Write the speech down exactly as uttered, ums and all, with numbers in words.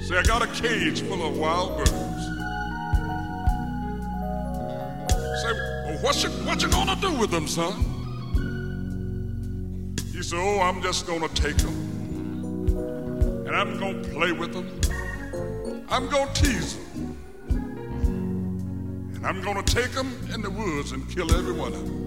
Say, I got a cage full of wild birds. Say, well, what you, what you gonna do with them, son? He said, oh, I'm just gonna take them, and I'm gonna play with them. I'm gonna tease them, and I'm gonna take them in the woods and kill every one of them.